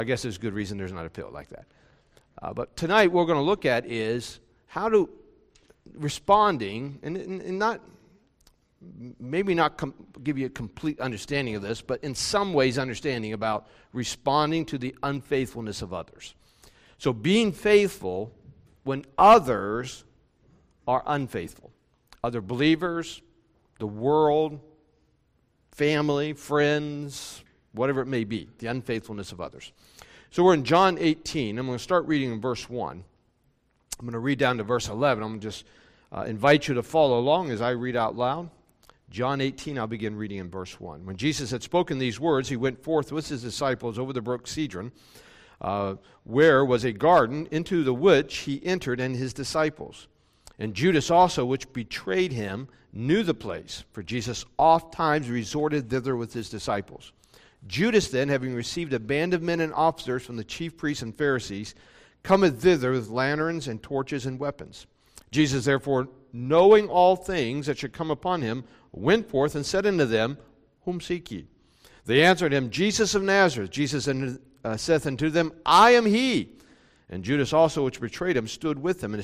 I guess there's good reason there's not a pill like that. But tonight what we're going to look at is how to responding, and not maybe not give you a complete understanding of this, but in some ways understanding about responding to the unfaithfulness of others. So being faithful when others are unfaithful. Other believers, the world, family, friends, whatever it may be, the unfaithfulness of others. So we're in John 18. I'm going to start reading in verse 1. I'm going to read down to verse 11. I'm going to just invite you to follow along as I read out loud. John 18, I'll begin reading in verse 1. When Jesus had spoken these words, he went forth with his disciples over the brook Cedron, where was a garden, into the which he entered and his disciples. And Judas also, which betrayed him, knew the place, for Jesus oft times resorted thither with his disciples. Judas then, having received a band of men and officers from the chief priests and Pharisees, cometh thither with lanterns and torches and weapons. Jesus therefore, knowing all things that should come upon him, went forth and said unto them, Whom seek ye? They answered him, Jesus of Nazareth. Jesus saith unto them, I am he. And Judas also, which betrayed him, stood with them. And as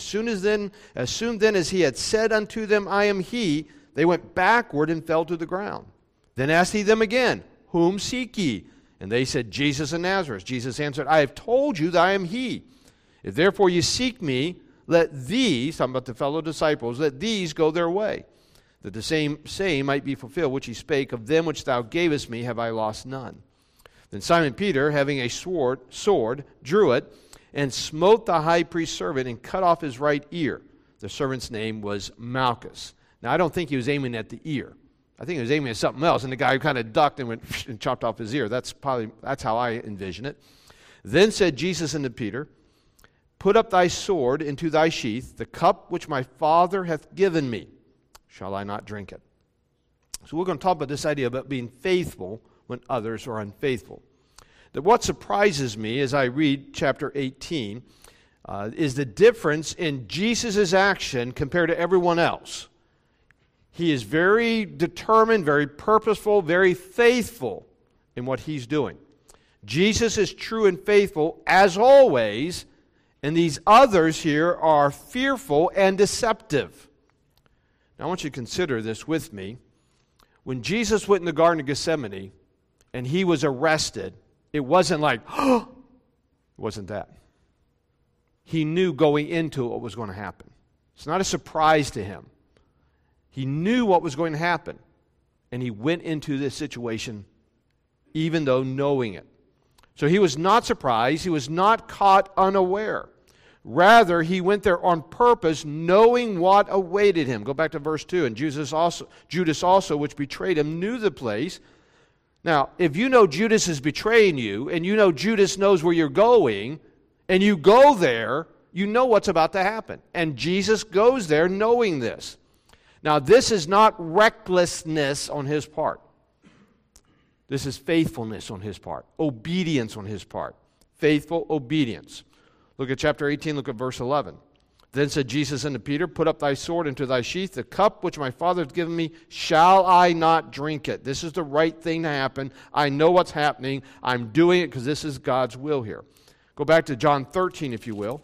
soon then as he had said unto them, I am he, they went backward and fell to the ground. Then asked he them again, Whom seek ye? And they said, Jesus of Nazareth. Jesus answered, I have told you that I am he. If therefore ye seek me, let these, talking about the fellow disciples, let these go their way, that the same saying might be fulfilled, which he spake, Of them which thou gavest me have I lost none. Then Simon Peter, having a sword, drew it, and smote the high priest's servant, and cut off his right ear. The servant's name was Malchus. Now, I don't think he was aiming at the ear. I think he was aiming at something else, and the guy kind of ducked and went and chopped off his ear. That's how I envision it. Then said Jesus unto Peter, Put up thy sword into thy sheath. The cup which my Father hath given me, shall I not drink it? So we're going to talk about this idea about being faithful when others are unfaithful. That what surprises me as I read chapter 18 is the difference in Jesus' action compared to everyone else. He is very determined, very purposeful, very faithful in what he's doing. Jesus is true and faithful as always, and these others here are fearful and deceptive. Now I want you to consider this with me. When Jesus went in the Garden of Gethsemane and he was arrested, it wasn't like, it wasn't that. He knew going into what was going to happen. It's not a surprise to him. He knew what was going to happen, and he went into this situation even though knowing it. So he was not surprised. He was not caught unaware. Rather, he went there on purpose, knowing what awaited him. Go back to verse 2. And Judas also, which betrayed him, knew the place. Now, if you know Judas is betraying you, and you know Judas knows where you're going, and you go there, you know what's about to happen. And Jesus goes there knowing this. Now, this is not recklessness on his part. This is faithfulness on his part. Obedience on his part. Faithful obedience. Look at chapter 18, look at verse 11. Then said Jesus unto Peter, Put up thy sword into thy sheath. The cup which my Father hath given me, shall I not drink it? This is the right thing to happen. I know what's happening. I'm doing it because this is God's will here. Go back to John 13, if you will.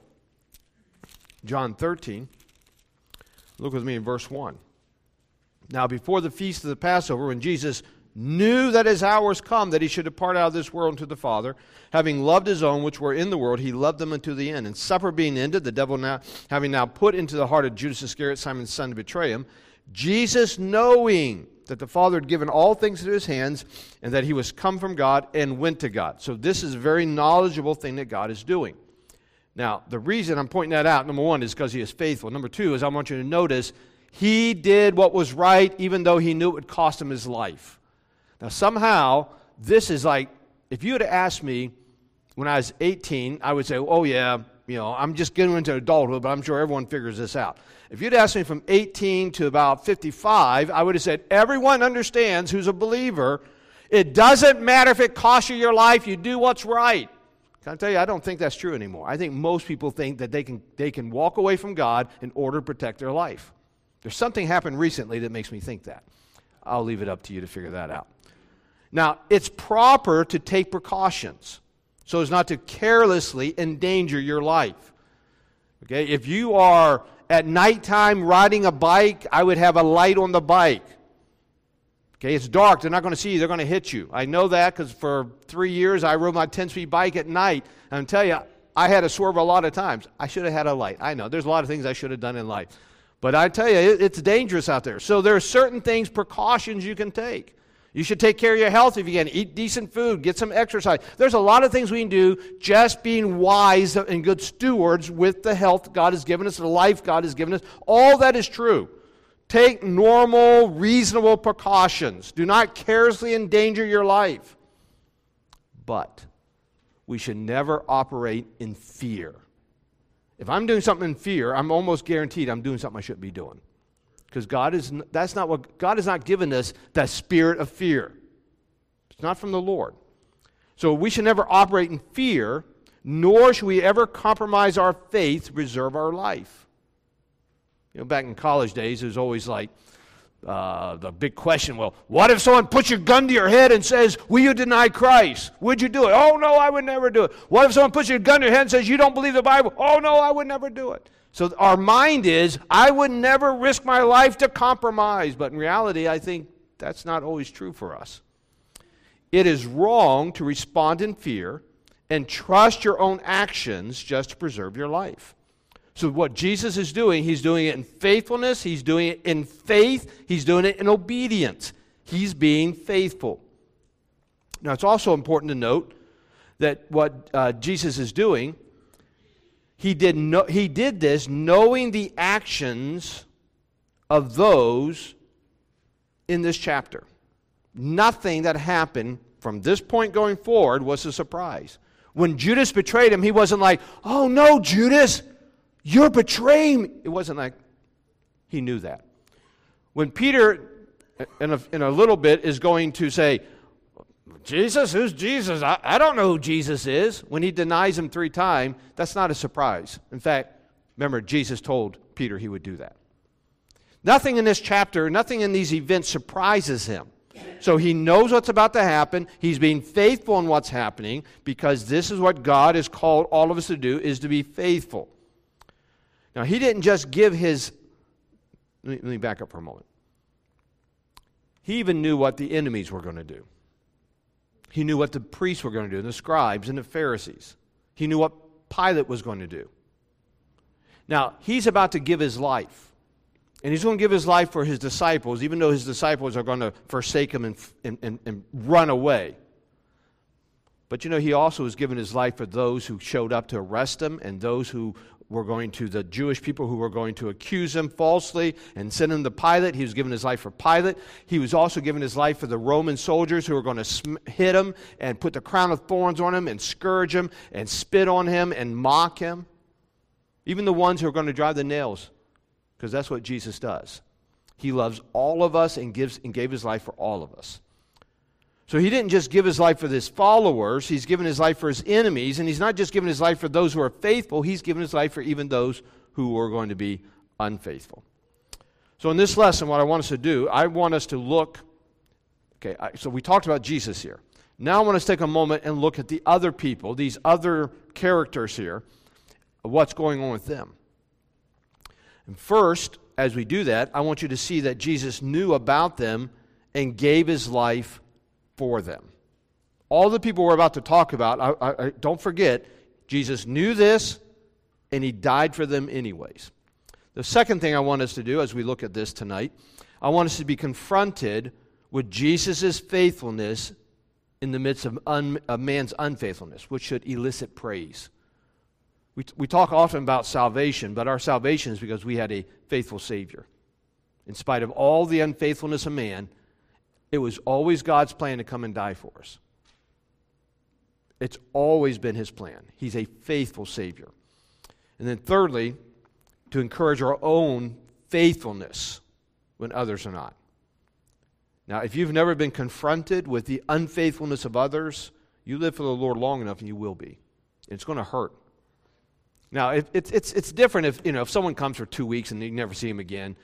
John 13. Look with me in verse 1. Now before the feast of the Passover, when Jesus knew that his hour was come, that he should depart out of this world unto the Father, having loved his own which were in the world, he loved them unto the end. And supper being ended, the devil having now put into the heart of Judas Iscariot, Simon's son, to betray him, Jesus, knowing that the Father had given all things into his hands, and that he was come from God, and went to God. So this is a very knowledgeable thing that God is doing. Now, the reason I'm pointing that out, number one, is because he is faithful. Number two is I want you to notice he did what was right, even though he knew it would cost him his life. Now, somehow, this is like, if you had asked me when I was 18, I would say, oh, yeah, I'm just getting into adulthood, but I'm sure everyone figures this out. If you'd asked me from 18 to about 55, I would have said, everyone understands who's a believer. It doesn't matter if it costs you your life, you do what's right. Can I tell you, I don't think that's true anymore. I think most people think that they can walk away from God in order to protect their life. There's something happened recently that makes me think that. I'll leave it up to you to figure that out. Now, it's proper to take precautions. so as not to carelessly endanger your life. Okay, if you are at nighttime riding a bike, I would have a light on the bike. Okay, it's dark. They're not going to see you. They're going to hit you. I know that because for 3 years I rode my 10-speed bike at night. And I'll tell you, I had to swerve a lot of times. I should have had a light. I know. There's a lot of things I should have done in life. But I tell you, it's dangerous out there. So there are certain things, precautions you can take. You should take care of your health if you can. Eat decent food. Get some exercise. There's a lot of things we can do just being wise and good stewards with the health God has given us, the life God has given us. All that is true. Take normal, reasonable precautions. Do not carelessly endanger your life. But we should never operate in fear. If I'm doing something in fear, I'm almost guaranteed I'm doing something I shouldn't be doing. Because God has not given us that spirit of fear. It's not from the Lord. So we should never operate in fear, nor should we ever compromise our faith to preserve our life. You know, back in college days, it was always like the big question, well, what if someone puts your gun to your head and says, will you deny Christ? Would you do it? Oh, no, I would never do it. What if someone puts your gun to your head and says, you don't believe the Bible? Oh, no, I would never do it. So our mind is, I would never risk my life to compromise. But in reality, I think that's not always true for us. It is wrong to respond in fear and trust your own actions just to preserve your life. So what Jesus is doing, he's doing it in faithfulness, he's doing it in faith, he's doing it in obedience. He's being faithful. Now it's also important to note that what Jesus is doing, he did this knowing the actions of those in this chapter. Nothing that happened from this point going forward was a surprise. When Judas betrayed him, he wasn't like, oh no, Judas, you're betraying me. It wasn't like he knew that. When Peter, in a little bit, is going to say, Jesus, who's Jesus? I don't know who Jesus is. When he denies him 3 times, that's not a surprise. In fact, remember, Jesus told Peter he would do that. Nothing in this chapter, nothing in these events surprises him. So he knows what's about to happen. He's being faithful in what's happening because this is what God has called all of us to do, is to be faithful. Now, he didn't just give his... Let me back up for a moment. He even knew what the enemies were going to do. He knew what the priests were going to do, the scribes and the Pharisees. He knew what Pilate was going to do. Now, he's about to give his life. And he's going to give his life for his disciples, even though his disciples are going to forsake him and run away. But you know, he also has given his life for those who showed up to arrest him and those who were going to, the Jewish people who were going to accuse him falsely and send him to Pilate. He was giving his life for Pilate. He was also giving his life for the Roman soldiers who were going to hit him and put the crown of thorns on him and scourge him and spit on him and mock him. Even the ones who are going to drive the nails, because that's what Jesus does. He loves all of us and gave his life for all of us. So he didn't just give his life for his followers, he's given his life for his enemies, and he's not just given his life for those who are faithful, he's given his life for even those who are going to be unfaithful. So in this lesson, what I want us to do, I want us to look, so we talked about Jesus here. Now I want us to take a moment and look at the other people, these other characters here, what's going on with them. And first, as we do that, I want you to see that Jesus knew about them and gave his life for them. All the people we're about to talk about, don't forget, Jesus knew this and he died for them anyways. The second thing I want us to do as we look at this tonight, I want us to be confronted with Jesus' faithfulness in the midst of man's unfaithfulness, which should elicit praise. We talk often about salvation, but our salvation is because we had a faithful Savior. In spite of all the unfaithfulness of man, it was always God's plan to come and die for us. It's always been his plan. He's a faithful Savior. And then thirdly, to encourage our own faithfulness when others are not. Now, if you've never been confronted with the unfaithfulness of others, you live for the Lord long enough and you will be. It's going to hurt. Now, it's different if someone comes for 2 weeks and you never see him again.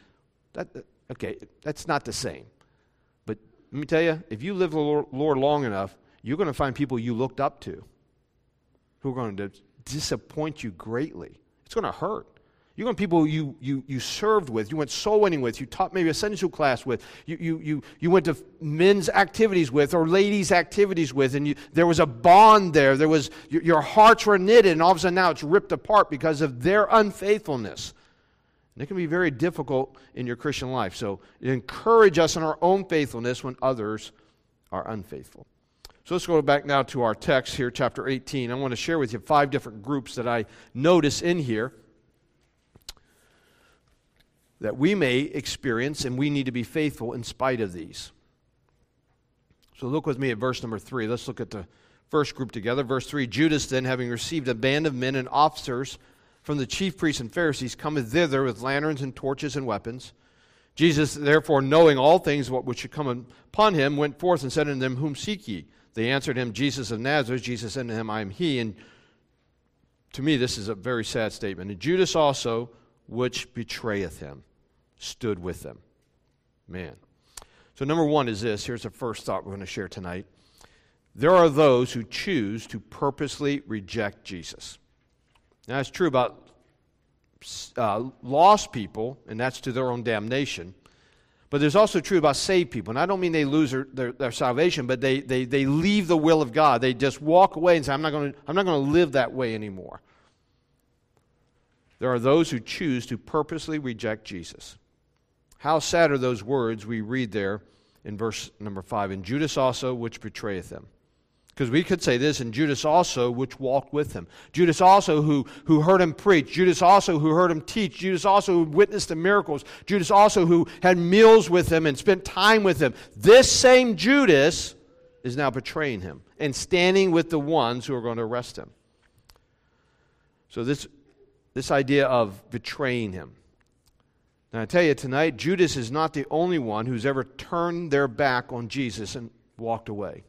That's not the same. Let me tell you, if you live the Lord long enough, you're going to find people you looked up to. who are going to disappoint you greatly. It's going to hurt. You're going to people you served with, you went soul winning with, you taught maybe a Sunday school class with, you went to men's activities with or ladies' activities with, and there was a bond there. There was your hearts were knitted, and all of a sudden now it's ripped apart because of their unfaithfulness. And it can be very difficult in your Christian life. So encourage us in our own faithfulness when others are unfaithful. So let's go back now to our text here, chapter 18. I want to share with you 5 different groups that I notice in here that we may experience, and we need to be faithful in spite of these. So look with me at verse number 3. Let's look at the first group together. Verse 3, Judas then, having received a band of men and officers from the chief priests and Pharisees, cometh thither with lanterns and torches and weapons. Jesus, therefore, knowing all things what should come upon him, went forth and said unto them, Whom seek ye? They answered him, Jesus of Nazareth. Jesus said unto him, I am he. And to me, this is a very sad statement. And Judas also, which betrayeth him, stood with them. Man. So number 1 is this. Here's the first thought we're going to share tonight. There are those who choose to purposely reject Jesus. Now, it's true about lost people, and that's to their own damnation. But there's also true about saved people. And I don't mean they lose their salvation, but they leave the will of God. They just walk away and say, I'm not going to live that way anymore. There are those who choose to purposely reject Jesus. How sad are those words we read there in verse number 5. And Judas also, which betrayeth them. Because we could say this, and Judas also, which walked with him. Judas also, who heard him preach. Judas also, who heard him teach. Judas also, who witnessed the miracles. Judas also, who had meals with him and spent time with him. This same Judas is now betraying him and standing with the ones who are going to arrest him. So this idea of betraying him. Now I tell you tonight, Judas is not the only one who's ever turned their back on Jesus and walked away.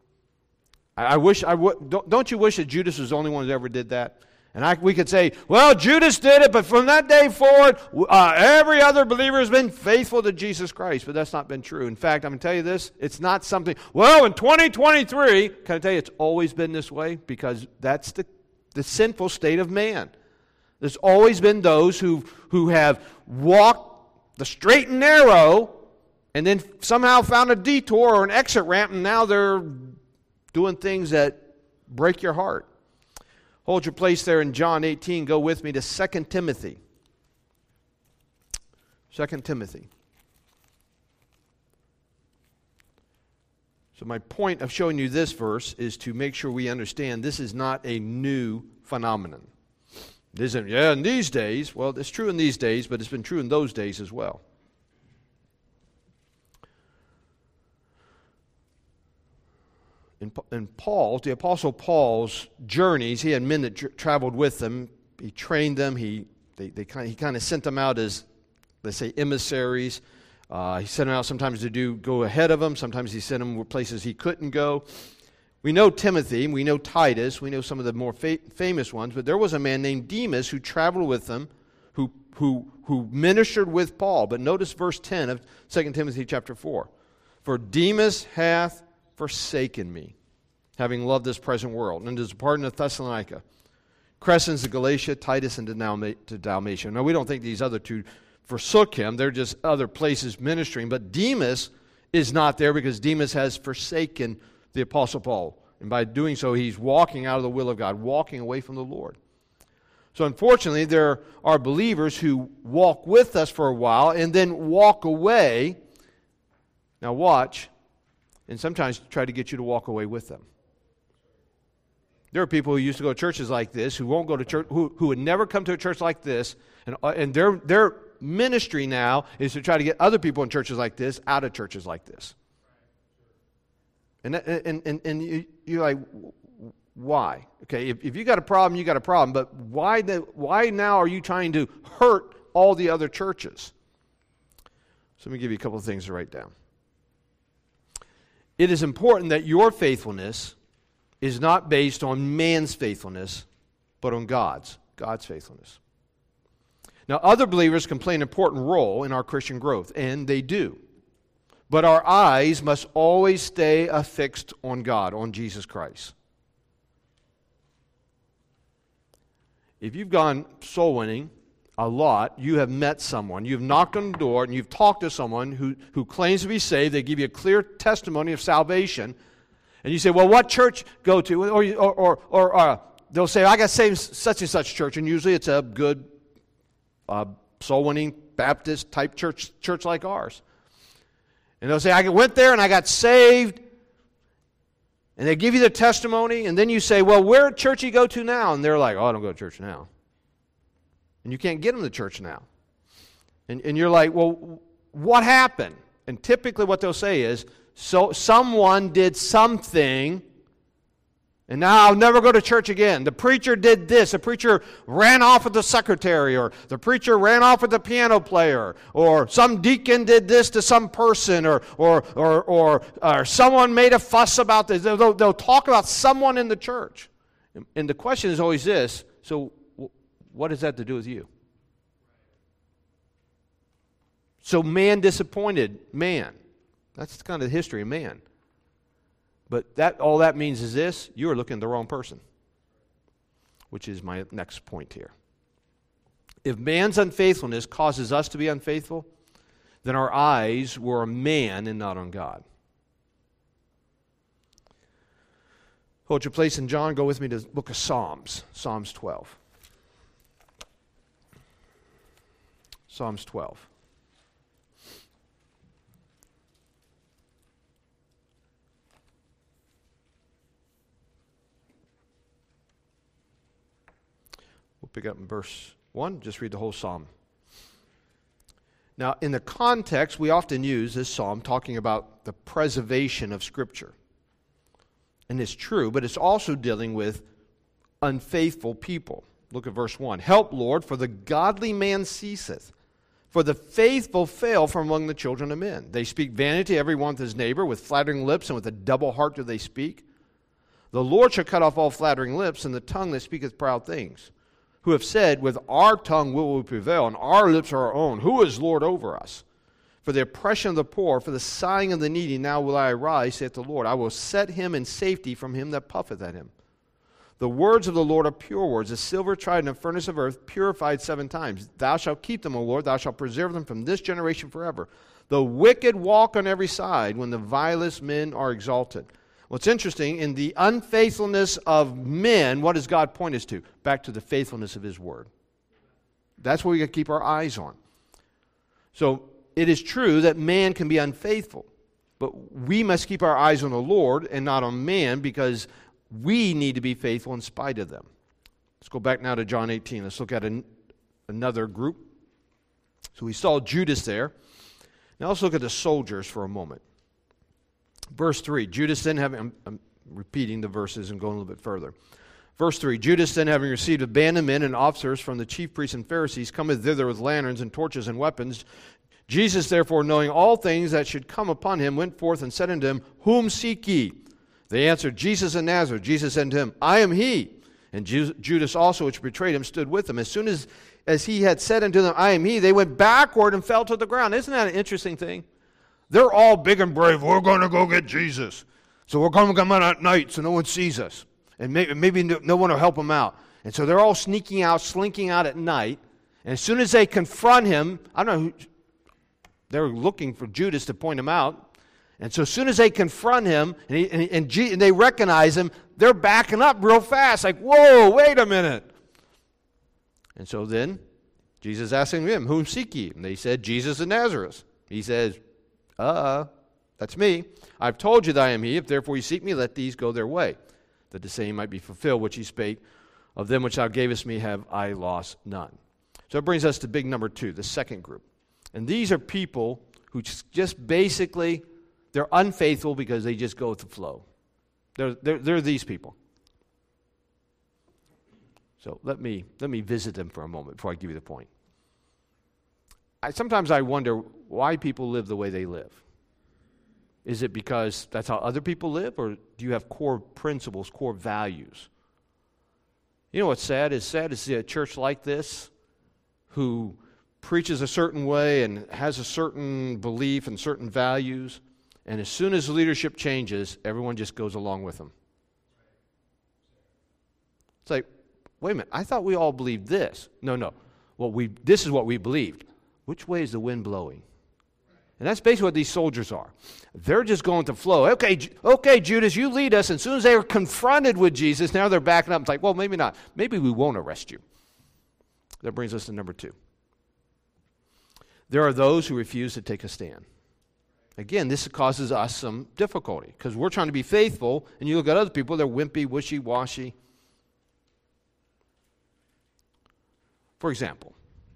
Don't you wish that Judas was the only one who ever did that? And we could say, well, Judas did it, but from that day forward, every other believer has been faithful to Jesus Christ. But that's not been true. In fact, I'm going to tell you this, it's not something, well, in 2023, can I tell you it's always been this way? Because that's the sinful state of man. There's always been those who have walked the straight and narrow and then somehow found a detour or an exit ramp, and now they're doing things that break your heart. Hold your place there in John 18. Go with me to 2 Timothy. 2 Timothy. So my point of showing you this verse is to make sure we understand this is not a new phenomenon. It isn't, in these days. Well, it's true in these days, but it's been true in those days as well. In Paul, the Apostle Paul's journeys, he had men that traveled with him. He trained them. He kind of sent them out as, let's say, emissaries. He sent them out sometimes to go ahead of him. Sometimes he sent them to places he couldn't go. We know Timothy, we know Titus, we know some of the more famous ones, but there was a man named Demas who traveled with them, who ministered with Paul. But notice verse 10 of 2 Timothy chapter 4. For Demas hath forsaken me, having loved this present world, and is departed to Thessalonica. Crescens to Galatia, Titus into Dalmatia. Now, we don't think these other two forsook him. They're just other places ministering. But Demas is not there because Demas has forsaken the Apostle Paul. And by doing so, he's walking out of the will of God, walking away from the Lord. So unfortunately, there are believers who walk with us for a while and then walk away. Now watch, and sometimes try to get you to walk away with them. There are people who used to go to churches like this, who won't go to church, who would never come to a church like this, and their ministry now is to try to get other people in churches like this out of churches like this. And you're like, why? Okay, if you got a problem, you got a problem. But why now are you trying to hurt all the other churches? So let me give you a couple of things to write down. It is important that your faithfulness is not based on man's faithfulness, but on God's faithfulness. Now, other believers can play an important role in our Christian growth, and they do. But our eyes must always stay affixed on God, on Jesus Christ. If you've gone soul winning a lot, you have met someone, you've knocked on the door, and you've talked to someone who claims to be saved. They give you a clear testimony of salvation. And you say, well, what church go to? Or they'll say, I got saved such and such church. And usually it's a good soul-winning Baptist-type church like ours. And they'll say, I went there and I got saved. And they give you the testimony. And then you say, well, where church you go to now? And they're like, oh, I don't go to church now. And you can't get them to church now. And you're like, well, what happened? And typically what they'll say is, so someone did something, and now I'll never go to church again. The preacher did this. The preacher ran off with the secretary, or the preacher ran off with the piano player, or some deacon did this to some person, or someone made a fuss about this. They'll talk about someone in the church. And the question is always this, so what does that have to do with you? So man disappointed man. That's kind of the history of man. But all that means is this: you are looking at the wrong person, which is my next point here. If man's unfaithfulness causes us to be unfaithful, then our eyes were on man and not on God. Hold your place in John. Go with me to the book of Psalms, Psalms 12. Psalms 12. We'll pick up in verse 1. Just read the whole psalm. Now, in the context, we often use this psalm talking about the preservation of Scripture. And it's true, but it's also dealing with unfaithful people. Look at verse 1. Help, Lord, for the godly man ceaseth, for the faithful fail from among the children of men. They speak vanity, every one with his neighbor, with flattering lips, and with a double heart do they speak. The Lord shall cut off all flattering lips, and the tongue that speaketh proud things. Who have said, with our tongue will we prevail, and our lips are our own. Who is Lord over us? For the oppression of the poor, for the sighing of the needy, now will I arise, saith the Lord. I will set him in safety from him that puffeth at him. The words of the Lord are pure words, as silver tried in a furnace of earth, purified 7 times. Thou shalt keep them, O Lord, thou shalt preserve them from this generation forever. The wicked walk on every side, when the vilest men are exalted. What's interesting, in the unfaithfulness of men, what does God point us to? Back to the faithfulness of His Word. That's what we got to keep our eyes on. So, it is true that man can be unfaithful, but we must keep our eyes on the Lord and not on man, because we need to be faithful in spite of them. Let's go back now to John 18. Let's look at another group. So we saw Judas there. Now let's look at the soldiers for a moment. Verse 3, Judas then having, I'm repeating the verses and going a little bit further. Verse 3, Judas then having received a band of men and officers from the chief priests and Pharisees, cometh thither with lanterns and torches and weapons. Jesus therefore, knowing all things that should come upon him, went forth and said unto them, Whom seek ye? They answered, Jesus of Nazareth. Jesus said unto him, I am he. And Judas also, which betrayed him, stood with him. As soon as he had said unto them, I am he, they went backward and fell to the ground. Isn't that an interesting thing? They're all big and brave. We're going to go get Jesus. So we're going to come out at night so no one sees us. And maybe no one will help them out. And so they're all sneaking out, slinking out at night. And as soon as they confront him, I don't know, they're looking for Judas to point him out. And so as soon as they confront him and they recognize him, they're backing up real fast. Like, whoa, wait a minute. And so then Jesus asking them, Whom seek ye? And they said, Jesus of Nazareth. He says, that's me. I've told you that I am he. If therefore you seek me, let these go their way, that the saying might be fulfilled, which he spake, Of them which thou gavest me have I lost none. So it brings us to big number 2, the second group. And these are people who just basically, they're unfaithful because they just go with the flow. They're these people. So let me visit them for a moment before I give you the point. Sometimes I wonder why people live the way they live. Is it because that's how other people live, or do you have core principles, core values? You know what's sad? It's sad to see a church like this who preaches a certain way and has a certain belief and certain values, and as soon as leadership changes, everyone just goes along with them. It's like, wait a minute, I thought we all believed this. No. Well, this is what we believed. Which way is the wind blowing? And that's basically what these soldiers are. They're just going to flow. Okay, Judas, you lead us. And as soon as they were confronted with Jesus, now they're backing up. It's like, well, maybe not. Maybe we won't arrest you. That brings us to number 2. There are those who refuse to take a stand. Again, this causes us some difficulty because we're trying to be faithful, and you look at other people, they're wimpy, wishy-washy. For example,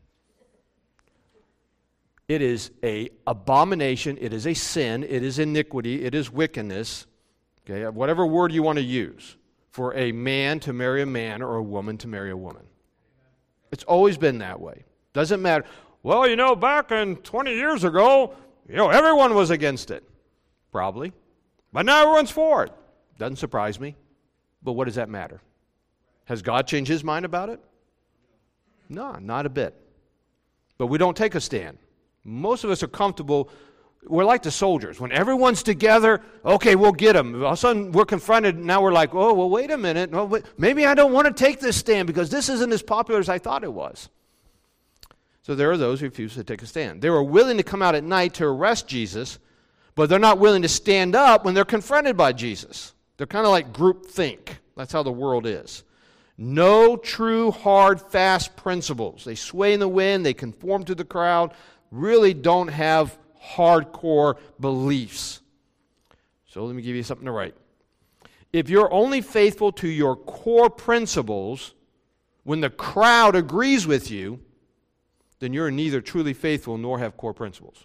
it is an abomination, it is a sin, it is iniquity, it is wickedness, okay, whatever word you want to use, for a man to marry a man or a woman to marry a woman. It's always been that way. Doesn't matter. Well, back in 20 years ago, everyone was against it. Probably. But now everyone's for it. Doesn't surprise me. But what does that matter? Has God changed his mind about it? No, not a bit. But we don't take a stand. Most of us are comfortable. We're like the soldiers. When everyone's together, okay, we'll get them. All of a sudden, we're confronted. Now we're like, oh, well, wait a minute. No, maybe I don't want to take this stand because this isn't as popular as I thought it was. So there are those who refuse to take a stand. They were willing to come out at night to arrest Jesus, but they're not willing to stand up when they're confronted by Jesus. They're kind of like group think. That's how the world is. No true, hard, fast principles. They sway in the wind. They conform to the crowd. Really don't have hardcore beliefs. So let me give you something to write. If you're only faithful to your core principles when the crowd agrees with you, then you're neither truly faithful nor have core principles.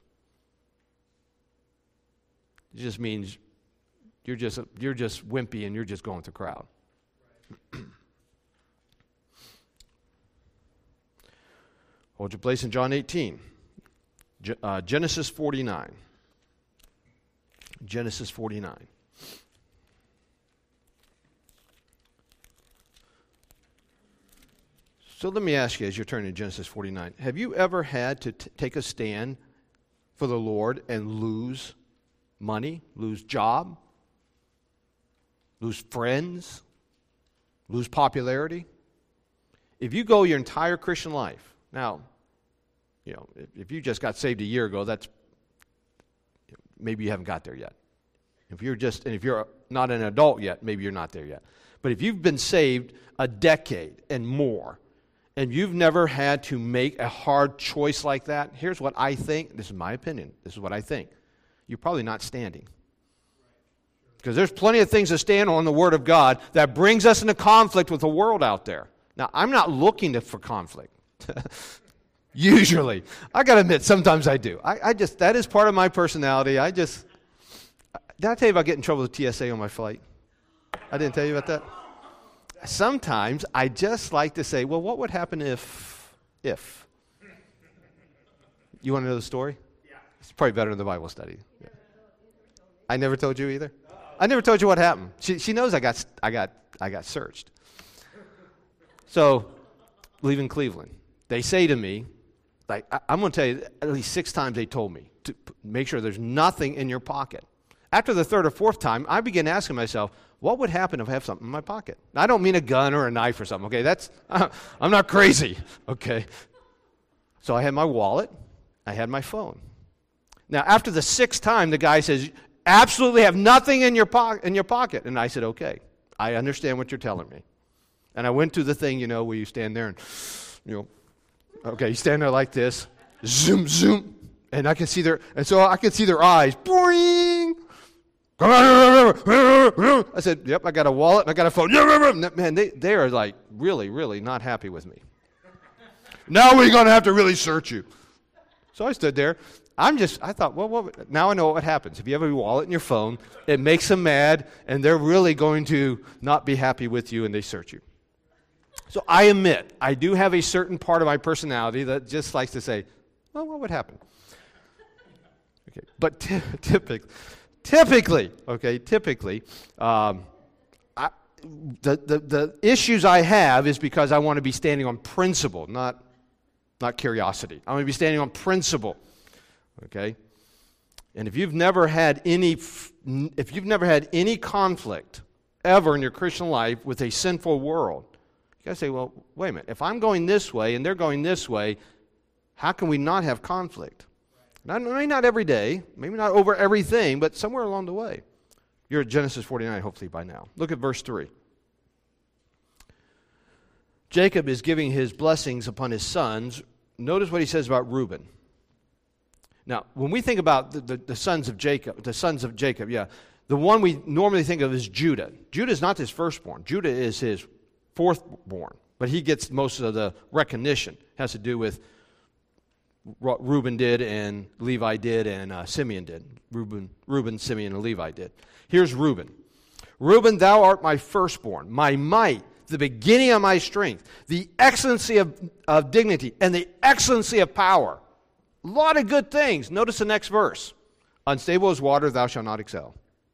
It just means you're just wimpy and you're just going with the crowd. Hold your place in John 18. Genesis 49. Genesis 49. So let me ask you, as you're turning to Genesis 49, have you ever had to take a stand for the Lord and lose money, lose job, lose friends, lose popularity? If you go your entire Christian life, now, if you just got saved a year ago, that's maybe you haven't got there yet. If you're not an adult yet, maybe you're not there yet. But if you've been saved a decade and more, and you've never had to make a hard choice like that, here's what I think. This is my opinion. This is what I think. You're probably not standing. Because there's plenty of things to stand on the Word of God that brings us into conflict with the world out there. Now, I'm not looking for conflict. Usually. I got to admit, sometimes I do. That is part of my personality. Did I tell you about getting in trouble with TSA on my flight? I didn't tell you about that? Sometimes I just like to say, well, what would happen if? You want to know the story? Yeah. It's probably better than the Bible study. Yeah. I never told you either? I never told you what happened. She knows I got searched. So, leaving Cleveland, they say to me, I'm going to tell you, at least 6 times they told me to make sure there's nothing in your pocket. After the 3rd or 4th time, I began asking myself, what would happen if I have something in my pocket? I don't mean a gun or a knife or something, okay? I'm not crazy, okay? So I had my wallet. I had my phone. Now, after the 6th time, the guy says, absolutely have nothing in your pocket. And I said, okay, I understand what you're telling me. And I went to the thing, where you stand there and, okay, you stand there like this, zoom, zoom, and I can see their eyes, boing. I said, yep, I got a wallet and I got a phone. Man, they are like really, really not happy with me. Now we're going to have to really search you. So I stood there. I thought, well, now I know what happens. If you have a wallet and your phone, it makes them mad, and they're really going to not be happy with you, and they search you. So I admit, I do have a certain part of my personality that just likes to say, well, what would happen? Okay, but typically, the issues I have is because I want to be standing on principle, not curiosity. I want to be standing on principle. Okay, and if you've never had any conflict ever in your Christian life with a sinful world, got to say, well, wait a minute. If I'm going this way and they're going this way, how can we not have conflict? Maybe not every day, maybe not over everything, but somewhere along the way. You're at Genesis 49, hopefully by now. Look at verse 3. Jacob is giving his blessings upon his sons. Notice what he says about Reuben. Now, when we think about the sons of Jacob, the one we normally think of is Judah. Judah is not his firstborn. Judah is his fourthborn, but he gets most of the recognition. It has to do with what Reuben did and Levi did and Simeon did. Reuben, Simeon, and Levi did. Here's Reuben. Reuben, thou art my firstborn, my might, the beginning of my strength, the excellency of dignity, and the excellency of power. A lot of good things. Notice the next verse. Unstable as water, thou shalt not excel.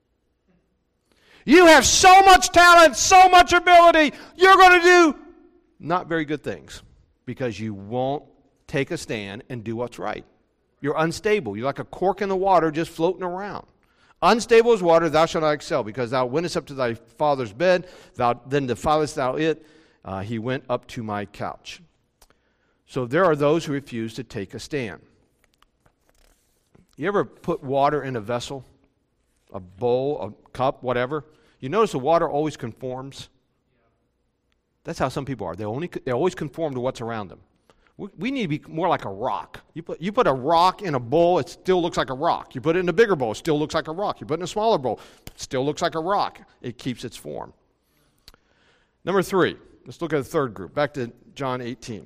You have so much talent, so much ability, you're going to do not very good things because you won't take a stand and do what's right. You're unstable. You're like a cork in the water just floating around. Unstable as water, thou shalt not excel, because thou wentest up to thy father's bed, then defilest thou it. He went up to my couch. So there are those who refuse to take a stand. You ever put water in a vessel, a bowl, a cup, whatever? You notice the water always conforms? That's how some people are. They always conform to what's around them. We need to be more like a rock. You put a rock in a bowl, it still looks like a rock. You put it in a bigger bowl, it still looks like a rock. You put it in a smaller bowl, it still looks like a rock. It keeps its form. Number 3, let's look at the third group. Back to John 18.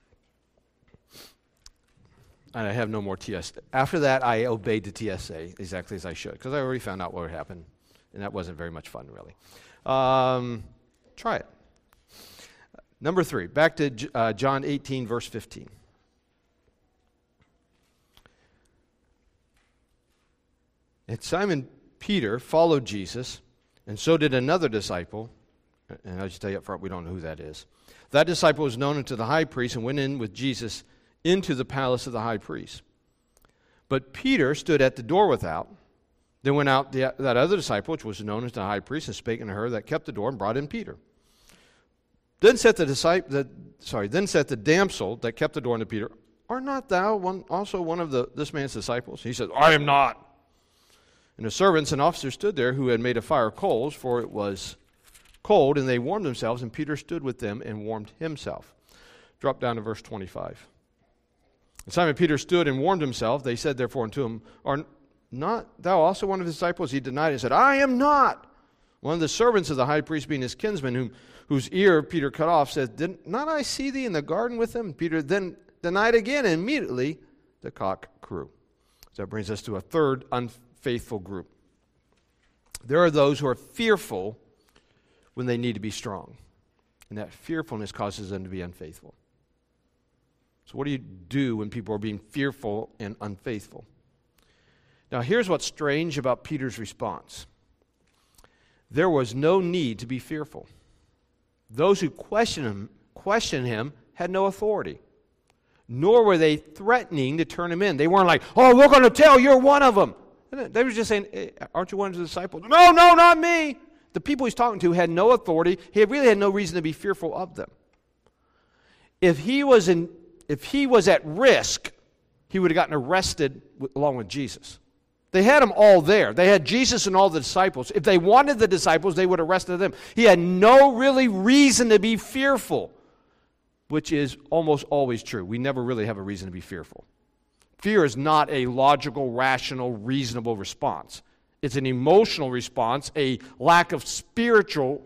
And I have no more TSA. After that, I obeyed the TSA exactly as I should, because I already found out what would happen, and that wasn't very much fun, really. Try it. Number 3, back to John 18, verse 15. And Simon Peter followed Jesus, and so did another disciple. And I'll just tell you up front, we don't know who that is. That disciple was known unto the high priest and went in with Jesus into the palace of the high priest. But Peter stood at the door without. Then went out that other disciple, which was known as the high priest, and spake unto her that kept the door, and brought in Peter. Then said the damsel that kept the door unto Peter, art not thou also one of this man's disciples? He said, I am not. And the servants and officers stood there, who had made a fire of coals, for it was cold, and they warmed themselves, and Peter stood with them and warmed himself. Drop down to verse 25. And Simon Peter stood and warmed himself. They said therefore unto him, art not thou also one of his disciples? He denied it and said, I am not. One of the servants of the high priest, being his kinsman, whose ear Peter cut off, said, did not I see thee in the garden with him? Peter then denied again, and immediately the cock crew. So that brings us to a third unfaithful group. There are those who are fearful when they need to be strong, and that fearfulness causes them to be unfaithful. So what do you do when people are being fearful and unfaithful? Now here's what's strange about Peter's response. There was no need to be fearful. Those who questioned him had no authority, nor were they threatening to turn him in. They weren't like, oh, we're going to tell you're one of them. They were just saying, hey, aren't you one of the disciples? No, not me. The people he's talking to had no authority. He really had no reason to be fearful of them. If he was at risk, he would have gotten arrested along with Jesus. They had them all there. They had Jesus and all the disciples. If they wanted the disciples, they would have arrested them. He had no really reason to be fearful, which is almost always true. We never really have a reason to be fearful. Fear is not a logical, rational, reasonable response. It's an emotional response, a lack of spiritual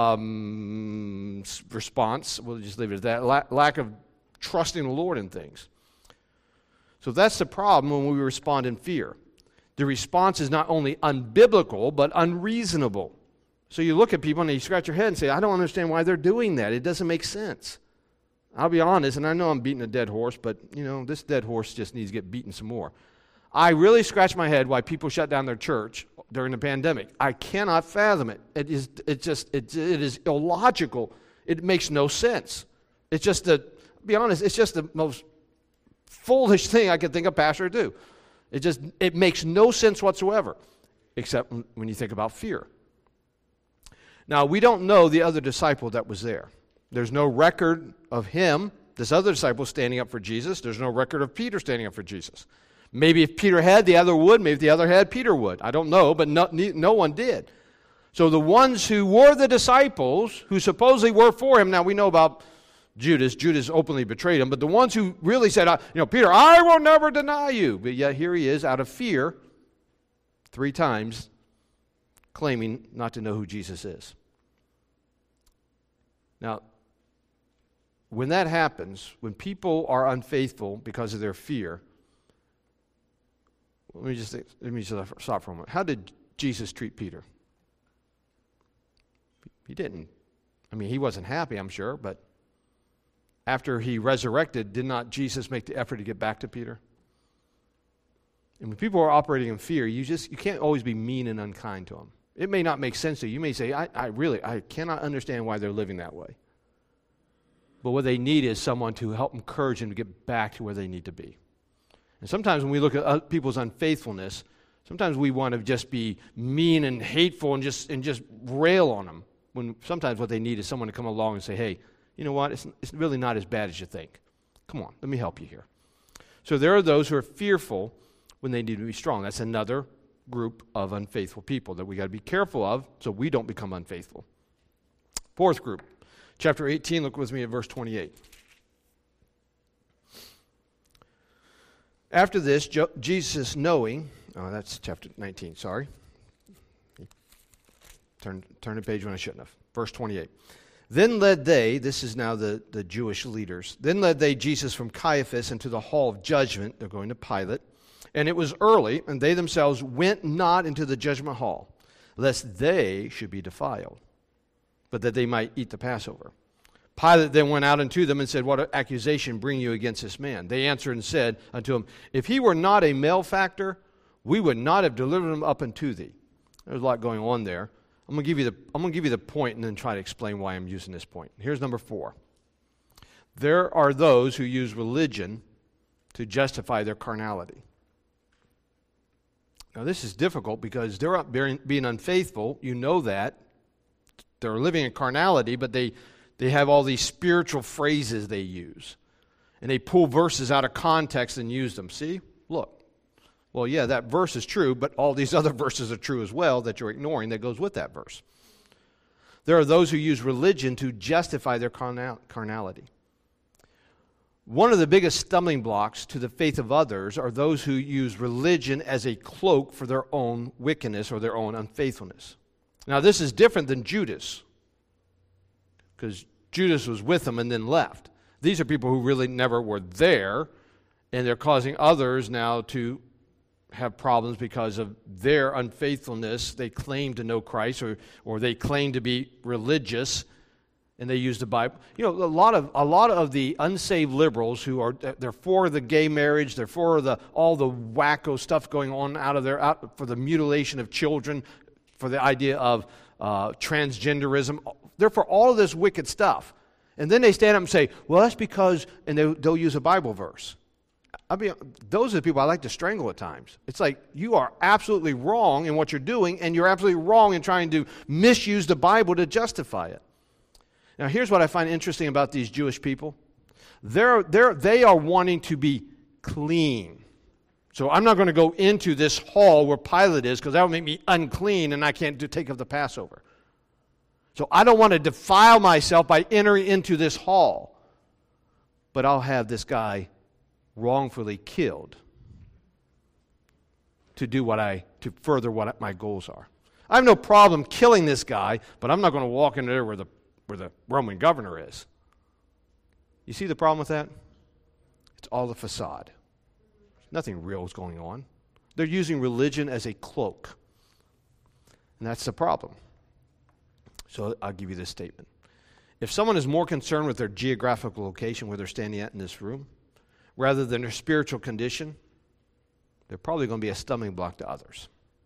response. We'll just leave it at that. Lack of trusting the Lord in things. So that's the problem when we respond in fear. The response is not only unbiblical, but unreasonable. So you look at people and you scratch your head and say, I don't understand why they're doing that. It doesn't make sense. I'll be honest, and I know I'm beating a dead horse, but, this dead horse just needs to get beaten some more. I really scratch my head why people shut down their church during the pandemic. I cannot fathom it. It is illogical. It makes no sense. It's just be honest, it's just the most foolish thing I could think a pastor to do. It makes no sense whatsoever, except when you think about fear. Now, we don't know the other disciple that was there. There's no record of him, this other disciple, standing up for Jesus. There's no record of Peter standing up for Jesus. Maybe if Peter had, the other would. Maybe if the other had, Peter would. I don't know, but no one did. So the ones who were the disciples, who supposedly were for him, now we know about Judas openly betrayed him, but the ones who really said, Peter, I will never deny you. But yet here he is out of fear, 3 times, claiming not to know who Jesus is. Now, when that happens, when people are unfaithful because of their fear, let me just stop for a moment. How did Jesus treat Peter? He didn't. He wasn't happy, I'm sure, but after he resurrected, did not Jesus make the effort to get back to Peter? And when people are operating in fear, you can't always be mean and unkind to them. It may not make sense to you. You may say, I cannot understand why they're living that way. But what they need is someone to help encourage them to get back to where they need to be. And sometimes when we look at people's unfaithfulness, sometimes we want to just be mean and hateful and just rail on them. When sometimes what they need is someone to come along and say, hey, you know what, it's really not as bad as you think. Come on, let me help you here. So there are those who are fearful when they need to be strong. That's another group of unfaithful people that we got to be careful of so we don't become unfaithful. 4th group, chapter 18, look with me at verse 28. After this, Jesus knowing, that's chapter 19, sorry. Turn the page when I shouldn't have. Verse 28. Then led they, this is now the Jewish leaders, then led they Jesus from Caiaphas into the hall of judgment. They're going to Pilate. And it was early, and they themselves went not into the judgment hall, lest they should be defiled, but that they might eat the Passover. Pilate then went out unto them and said, what accusation bring you against this man? They answered and said unto him, if he were not a malefactor, we would not have delivered him up unto thee. There's a lot going on there. I'm going to give you the point and then try to explain why I'm using this point. Here's number 4. There are those who use religion to justify their carnality. Now this is difficult because they're not being unfaithful. You know that. They're living in carnality, but they have all these spiritual phrases they use. And they pull verses out of context and use them. See? Look. Well, yeah, that verse is true, but all these other verses are true as well that you're ignoring that goes with that verse. There are those who use religion to justify their carnality. One of the biggest stumbling blocks to the faith of others are those who use religion as a cloak for their own wickedness or their own unfaithfulness. Now, this is different than Judas, because Judas was with them and then left. These are people who really never were there, and they're causing others now to have problems because of their unfaithfulness. They claim to know Christ or they claim to be religious, and they use the Bible. A lot of the unsaved liberals who they're for the gay marriage, they're for all the wacko stuff going on out for the mutilation of children, for the idea of transgenderism. They're for all of this wicked stuff. And then they stand up and say, well, that's because, and they'll use a Bible verse. Those are the people I like to strangle at times. It's like, you are absolutely wrong in what you're doing, and you're absolutely wrong in trying to misuse the Bible to justify it. Now, here's what I find interesting about these Jewish people. They are wanting to be clean. So I'm not going to go into this hall where Pilate is, because that would make me unclean, and I can't take of the Passover. So I don't want to defile myself by entering into this hall. But I'll have this guy wrongfully killed to further what my goals are. I have no problem killing this guy, but I'm not going to walk in there where the Roman governor is. You see the problem with that? It's all a facade. Nothing real is going on. They're using religion as a cloak. And that's the problem. So I'll give you this statement. If someone is more concerned with their geographical location, where they're standing at in this room, rather than their spiritual condition, they're probably going to be a stumbling block to others.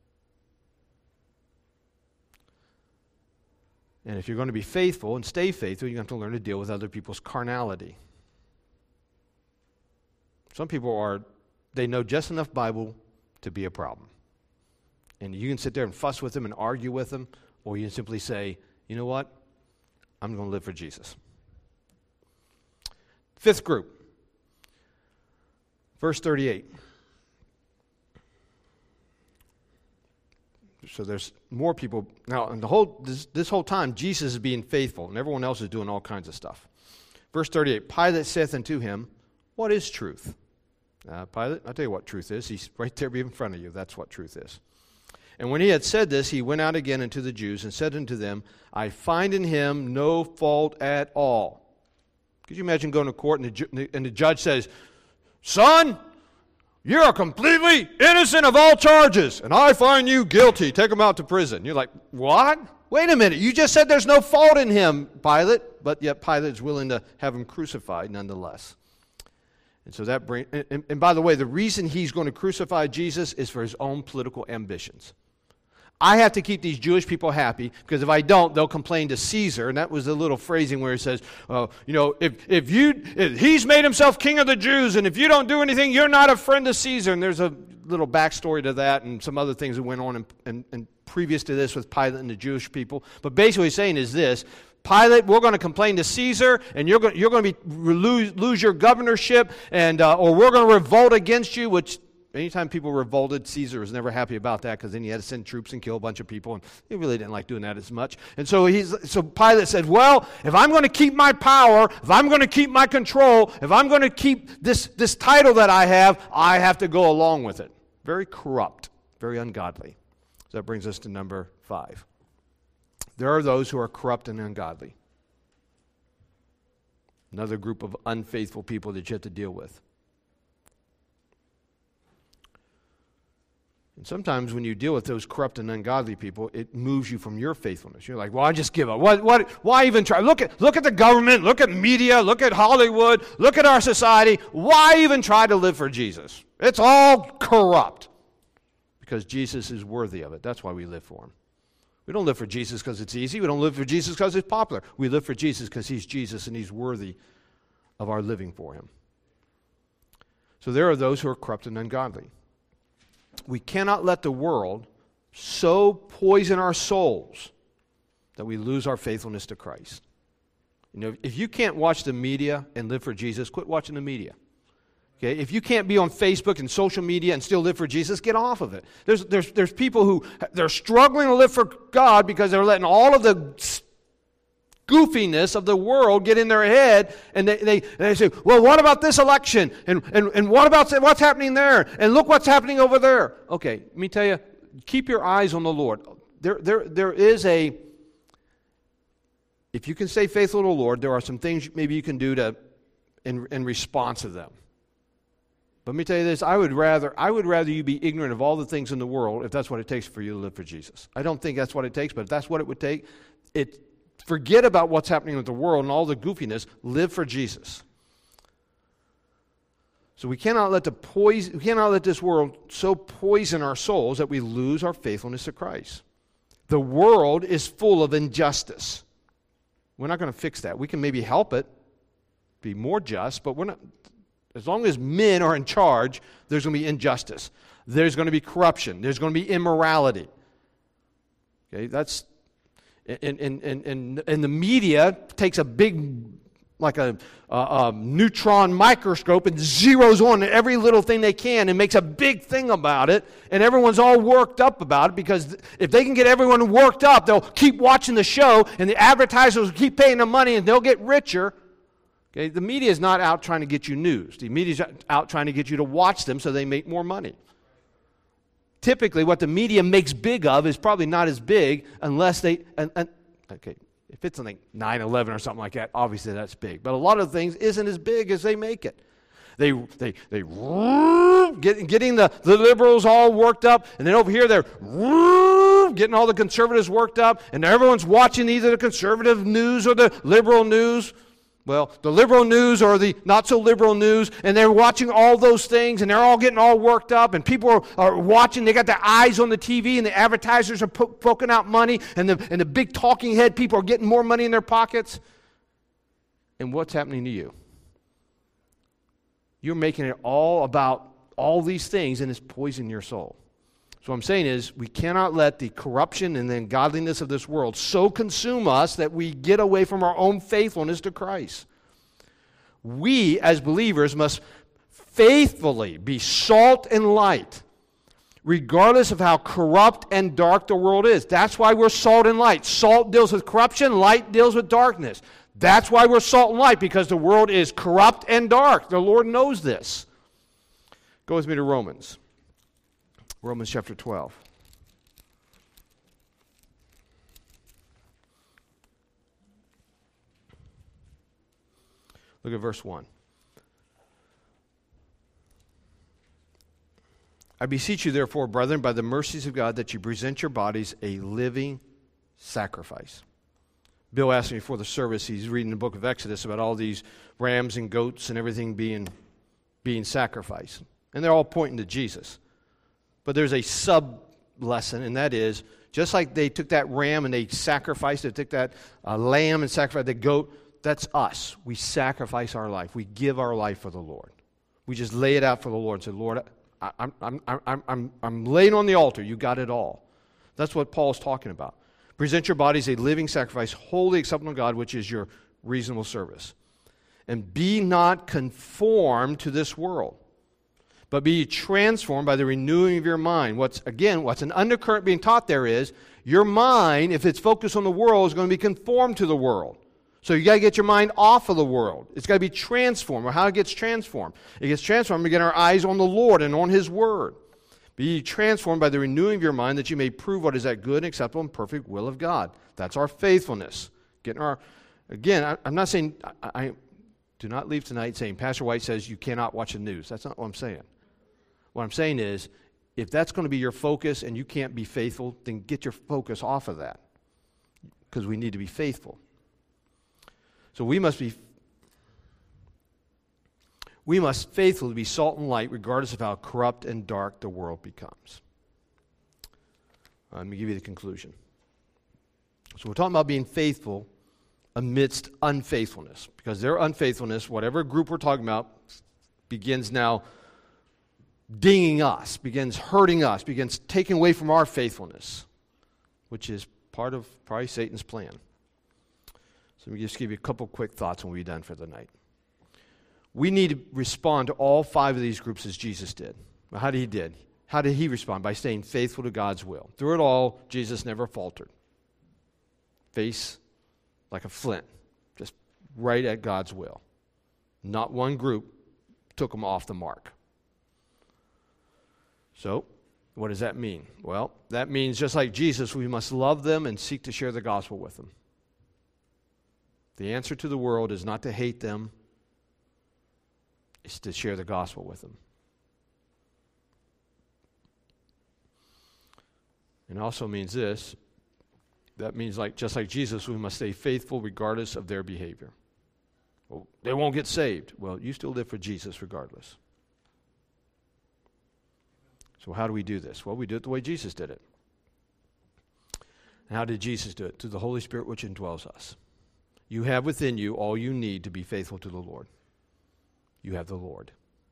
And if you're going to be faithful and stay faithful, you have to learn to deal with other people's carnality. Some people they know just enough Bible to be a problem. And you can sit there and fuss with them and argue with them, or you can simply say, you know what? I'm going to live for Jesus. Fifth group. Verse 38. So there's more people. Now, and this whole time, Jesus is being faithful, and everyone else is doing all kinds of stuff. Verse 38, Pilate saith unto him, what is truth? Pilate, I'll tell you what truth is. He's right there in front of you. That's what truth is. And when he had said this, he went out again unto the Jews and said unto them, I find in him no fault at all. Could you imagine going to court and the judge says, son, you are completely innocent of all charges, and I find you guilty. Take him out to prison. You're like, what? Wait a minute. You just said there's no fault in him, Pilate. But yet Pilate is willing to have him crucified nonetheless. And so that brings, and by the way, the reason he's going to crucify Jesus is for his own political ambitions. I have to keep these Jewish people happy, because if I don't, they'll complain to Caesar. And that was the little phrasing where he says, if he's made himself king of the Jews, and if you don't do anything, you're not a friend of Caesar. And there's a little backstory to that and some other things that went on and previous to this with Pilate and the Jewish people. But basically what he's saying is this: Pilate, we're going to complain to Caesar, and you're going to lose your governorship, and or we're going to revolt against you, which anytime people revolted, Caesar was never happy about that, because then he had to send troops and kill a bunch of people, and he really didn't like doing that as much. And so Pilate said, well, if I'm going to keep my power, if I'm going to keep my control, if I'm going to keep this title that I have to go along with it. Very corrupt, very ungodly. So that brings us to number 5. There are those who are corrupt and ungodly. Another group of unfaithful people that you have to deal with. And sometimes when you deal with those corrupt and ungodly people, it moves you from your faithfulness. You're like, well, I just give up. Why even try? Look at the government, look at media, look at Hollywood, look at our society. Why even try to live for Jesus? It's all corrupt. Because Jesus is worthy of it. That's why we live for him. We don't live for Jesus because it's easy. We don't live for Jesus because it's popular. We live for Jesus because he's Jesus and he's worthy of our living for him. So there are those who are corrupt and ungodly. We cannot let the world so poison our souls that we lose our faithfulness to Christ. If you can't watch the media and live for Jesus, quit watching the media. Okay? If you can't be on Facebook and social media and still live for Jesus, get off of it. There's people who they're struggling to live for God because they're letting all of the goofiness of the world get in their head, and they say, well, what about this election? And what about what's happening there? And look what's happening over there. Okay, let me tell you, keep your eyes on the Lord. There is a, if you can stay faithful to the Lord, there are some things maybe you can do in response to them. But let me tell you this, I would rather you be ignorant of all the things in the world if that's what it takes for you to live for Jesus. I don't think that's what it takes, but if that's what it would take, forget about what's happening with the world and all the goofiness. Live for Jesus. So we cannot let this world so poison our souls that we lose our faithfulness to Christ. The world is full of injustice. We're not going to fix that. We can maybe help it be more just, but we're not. As long as men are in charge, there's going to be injustice. There's going to be corruption. There's going to be immorality. Okay, that's and the media takes a big, like a neutron microscope and zeroes on every little thing they can and makes a big thing about it, and everyone's all worked up about it, because if they can get everyone worked up, they'll keep watching the show, and the advertisers will keep paying them money, and they'll get richer. Okay, the media is not out trying to get you news. The media is out trying to get you to watch them so they make more money. Typically, what the media makes big of is probably not as big unless they, okay, if it's like 9/11 or something like that, obviously that's big. But a lot of things isn't as big as they make it. They getting the liberals all worked up, and then over here they're getting all the conservatives worked up, and everyone's watching either the conservative news or the liberal news. Well, the liberal news or the not-so-liberal news, and they're watching all those things, and they're all getting all worked up, and people are watching. They got their eyes on the TV, and the advertisers are poking out money, and the big talking head people are getting more money in their pockets. And what's happening to you? You're making it all about all these things, and it's poisoning your soul. So what I'm saying is, we cannot let the corruption and the ungodliness of this world so consume us that we get away from our own faithfulness to Christ. We, as believers, must faithfully be salt and light, regardless of how corrupt and dark the world is. That's why we're salt and light. Salt deals with corruption, light deals with darkness. That's why we're salt and light, because the world is corrupt and dark. The Lord knows this. Go with me to Romans. Romans chapter 12. Look at verse 1. I beseech you, therefore, brethren, by the mercies of God, that you present your bodies a living sacrifice. Bill asked me before the service, he's reading the book of Exodus about all these rams and goats and everything being sacrificed. And they're all pointing to Jesus. But there's a sub-lesson, and that is, just like they took that ram and they sacrificed it, they took that lamb and sacrificed the goat, that's us. We sacrifice our life. We give our life for the Lord. We just lay it out for the Lord and say, Lord, I'm laying on the altar. You got it all. That's what Paul's talking about. Present your bodies a living sacrifice, wholly acceptable to God, which is your reasonable service. And be not conformed to this world, but be transformed by the renewing of your mind. What's an undercurrent being taught there is, your mind, if it's focused on the world, is going to be conformed to the world. So you got to get your mind off of the world. It's got to be transformed. Or how it gets transformed? It gets transformed by getting our eyes on the Lord and on His Word. Be transformed by the renewing of your mind, that you may prove what is that good and acceptable and perfect will of God. That's our faithfulness. I'm not saying, I do not leave tonight saying, Pastor White says you cannot watch the news. That's not what I'm saying. What I'm saying is, if that's going to be your focus and you can't be faithful, then get your focus off of that. Because we need to be faithful. So we must faithfully be salt and light, regardless of how corrupt and dark the world becomes. Let me give you the conclusion. So we're talking about being faithful amidst unfaithfulness, because their unfaithfulness, whatever group we're talking about, begins now dinging us, begins hurting us, begins taking away from our faithfulness, which is part of probably Satan's plan. So let me just give you a couple quick thoughts and we'll be done for the night. We need to respond to all 5 of these groups as Jesus did. Well, how did he respond? By staying faithful to God's will. Through it all, Jesus never faltered. Face like a flint, just right at God's will. Not one group took him off the mark. So, what does that mean? Well, that means just like Jesus, we must love them and seek to share the gospel with them. The answer to the world is not to hate them, it's to share the gospel with them. It also means this. That means just like Jesus, we must stay faithful regardless of their behavior. Well, they won't get saved. Well, you still live for Jesus regardless. So how do we do this? Well, we do it the way Jesus did it. And how did Jesus do it? Through the Holy Spirit which indwells us. You have within you all you need to be faithful to the Lord. You have the Lord.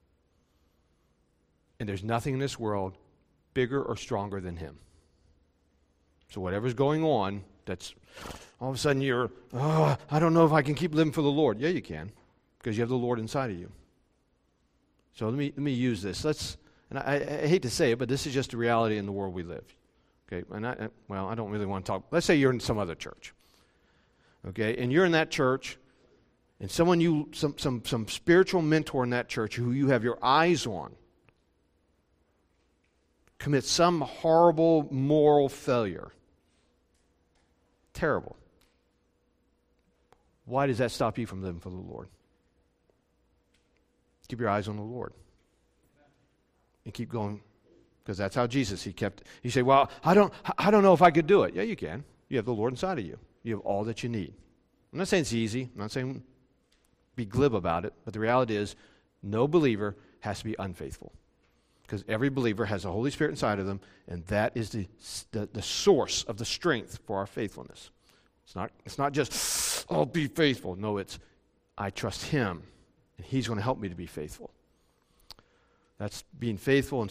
And there's nothing in this world bigger or stronger than Him. So whatever's going on, that's all of a sudden I don't know if I can keep living for the Lord. Yeah, you can, because you have the Lord inside of you. So let me use this. And I hate to say it, but this is just the reality in the world we live. Okay, and I don't really want to talk. Let's say you're in some other church. Okay, and you're in that church, and some spiritual mentor in that church who you have your eyes on commits some horrible moral failure. Terrible. Why does that stop you from living for the Lord? Keep your eyes on the Lord. And keep going. Because that's how Jesus, you say, well, I don't know if I could do it. Yeah, you can. You have the Lord inside of you. You have all that you need. I'm not saying it's easy. I'm not saying be glib about it. But the reality is, no believer has to be unfaithful. Because every believer has the Holy Spirit inside of them, and that is the source of the strength for our faithfulness. It's not just, I'll be faithful. No, it's, I trust Him, and He's going to help me to be faithful. That's being faithful